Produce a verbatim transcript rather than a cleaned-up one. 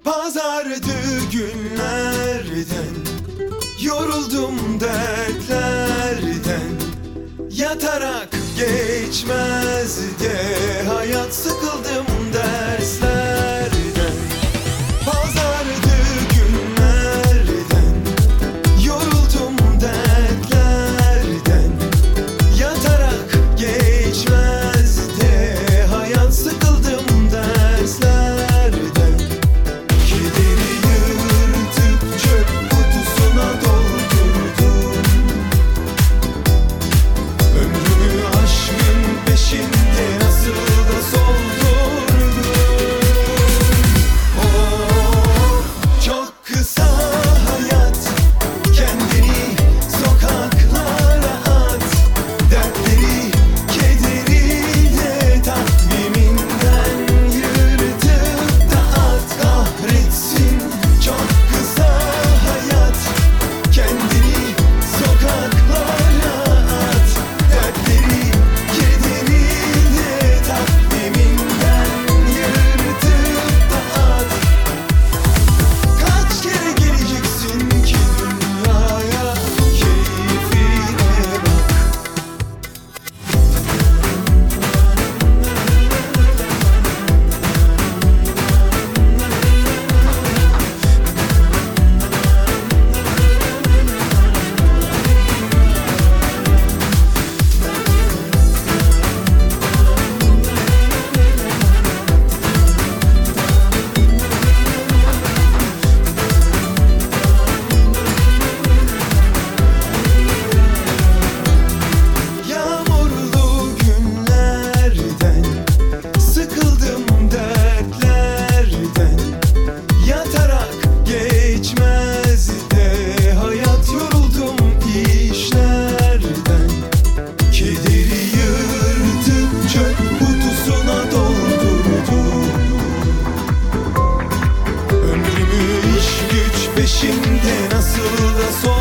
Pazardı günlerden, yoruldum dertlerden. Yatarak geçmezdi hayat, sıkıldım derslerden. Pazardı günlerden, yoruldum dertlerden. Yatarak geçmezdi hayat, sıkıldım derslerden. Kederi yırtıp çöp kutusuna doldurdum. Ömrümü aşkın peşinde nasıl da soldurdum. Oh, çok kısa hayat, kendini sokaklara at. Dertleri, kederi de takviminden yırtıp da at. Kahretsin, çok kısa hayat, kendini sokaklara at. Dertleri, kederi de takviminden yırtıp da at. Kaç kere geleceksin ki dünyaya, keyfine bak. Yağmurlu günlerden, sıkıldım dertlerden. Yatarak geçmezdi hayat, yoruldum işlerden. Kederi yırtıp çöp kutusuna doldurdum. Ömrümü iş güç peşinde nasıl da